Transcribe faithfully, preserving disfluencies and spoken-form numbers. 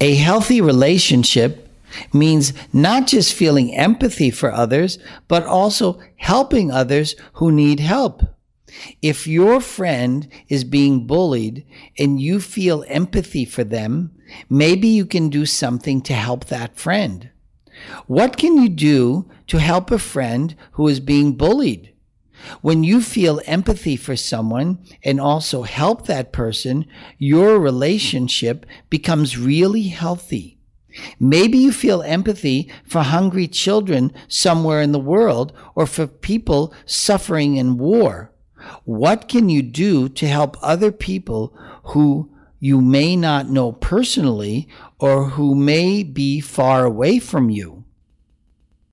A healthy relationship means not just feeling empathy for others, but also helping others who need help. If your friend is being bullied and you feel empathy for them, maybe you can do something to help that friend. What can you do to help a friend who is being bullied? When you feel empathy for someone and also help that person, your relationship becomes really healthy. Maybe you feel empathy for hungry children somewhere in the world or for people suffering in war. What can you do to help other people who you may not know personally or who may be far away from you?